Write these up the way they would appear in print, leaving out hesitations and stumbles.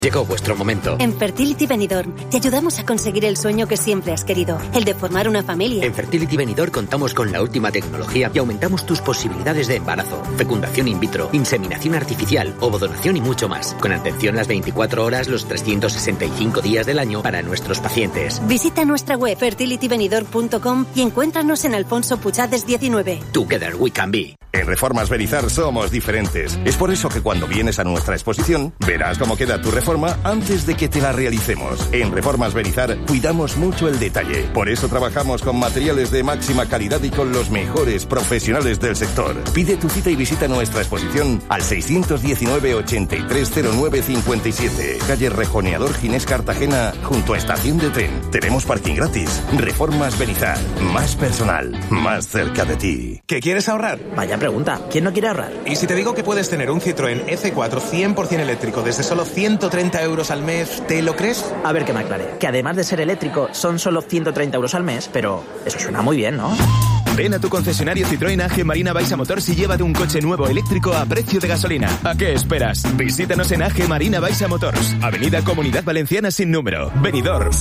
Llegó vuestro momento. En Fertility Benidorm te ayudamos a conseguir el sueño que siempre has querido, el de formar una familia. En Fertility Benidorm contamos con la última tecnología y aumentamos tus posibilidades de embarazo, fecundación in vitro, inseminación artificial, ovodonación y mucho más. Con atención las 24 horas, los 365 días del año para nuestros pacientes. Visita nuestra web fertilitybenidorm.com y encuéntranos en Alfonso Puchades 19. Together we can be. En Reformas Berizar somos diferentes. Es por eso que cuando vienes a nuestra exposición, verás cómo queda tu reforma antes de que te la realicemos. En Reformas Berizar cuidamos mucho el detalle. Por eso trabajamos con materiales de máxima calidad y con los mejores profesionales del sector. Pide tu cita y visita nuestra exposición al 619-8309-57, calle Rejoneador Ginés Cartagena, junto a Estación de Tren. Tenemos parking gratis. Reformas Berizar. Más personal. Más cerca de ti. ¿Qué quieres ahorrar? Vaya pregunta, ¿quién no quiere ahorrar? ¿Y si te digo que puedes tener un Citroën C4 100% eléctrico desde solo 130 euros al mes, ¿te lo crees? A ver que me aclare, que además de ser eléctrico son solo 130 euros al mes, pero eso suena muy bien, ¿no? Ven a tu concesionario Citroën AG Marina Baixa Motors y llévate un coche nuevo eléctrico a precio de gasolina. ¿A qué esperas? Visítanos en AG Marina Baixa Motors, Avenida Comunidad Valenciana sin número, Benidorm.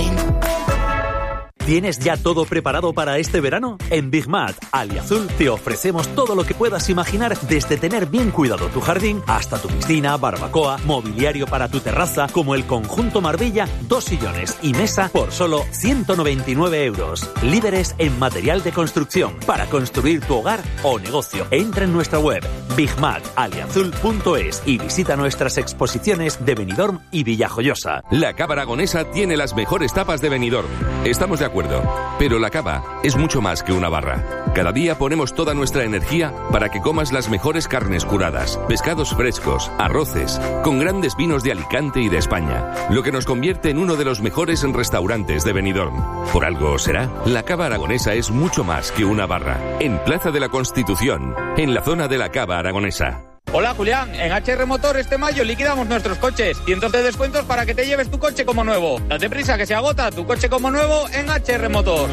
¿Tienes ya todo preparado para este verano? En Big Mat, Aliazul, te ofrecemos todo lo que puedas imaginar, desde tener bien cuidado tu jardín hasta tu piscina, barbacoa, mobiliario para tu terraza, como el conjunto Marbella, 2 sillones y mesa por solo 199 euros. Líderes en material de construcción para construir tu hogar o negocio. Entra en nuestra web bigmataliazul.es y visita nuestras exposiciones de Benidorm y Villajoyosa. La Cava Aragonesa tiene las mejores tapas de Benidorm. Estamos de acuerdo, pero la cava es mucho más que una barra. Cada día ponemos toda nuestra energía para que comas las mejores carnes curadas, pescados frescos, arroces, con grandes vinos de Alicante y de España, lo que nos convierte en uno de los mejores restaurantes de Benidorm. Por algo será, la Cava Aragonesa es mucho más que una barra. En Plaza de la Constitución, en la zona de la Cava Aragonesa. Hola Julián, en HR Motor este mayo liquidamos nuestros coches. Cientos de descuentos para que te lleves tu coche como nuevo. Date prisa que se agota tu coche como nuevo en HR Motor.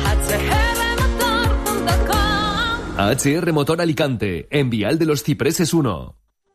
HR Motor Alicante, en Vial de los Cipreses 1.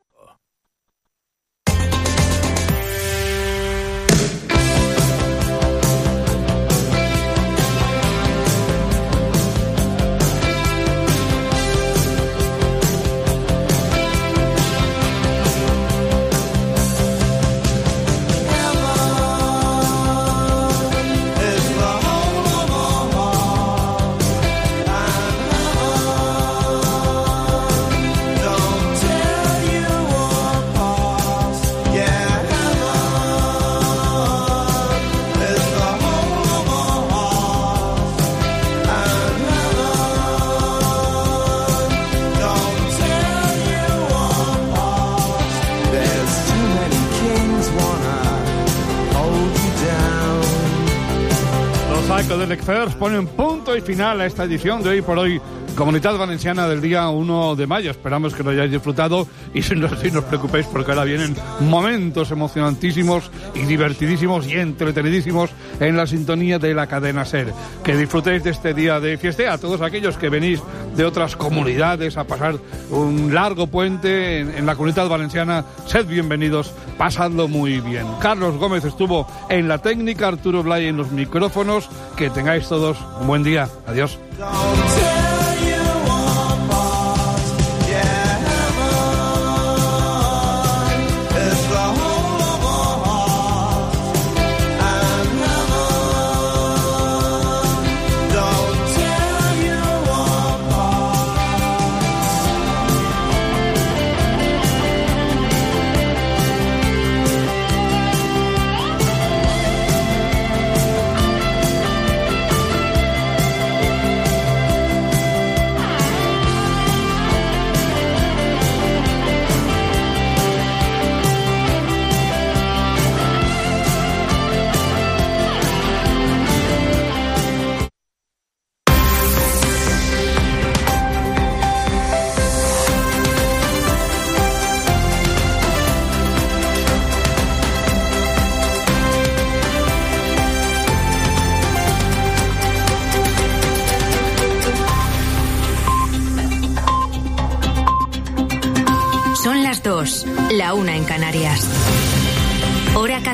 First ponen punto y final a esta edición de Hoy por Hoy, Comunidad Valenciana del día 1 de mayo. Esperamos que lo hayáis disfrutado y no os preocupéis, porque ahora vienen momentos emocionantísimos y divertidísimos y entretenidísimos en la sintonía de la cadena SER. Que disfrutéis de este día de fiesta. A todos aquellos que venís de otras comunidades a pasar un largo puente en la Comunidad Valenciana, sed bienvenidos, pasadlo muy bien. Carlos Gómez estuvo en la técnica, Arturo Blay en los micrófonos. Que tengáis todos un buen día. Adiós. Son las 2, la 1 en Canarias. Hora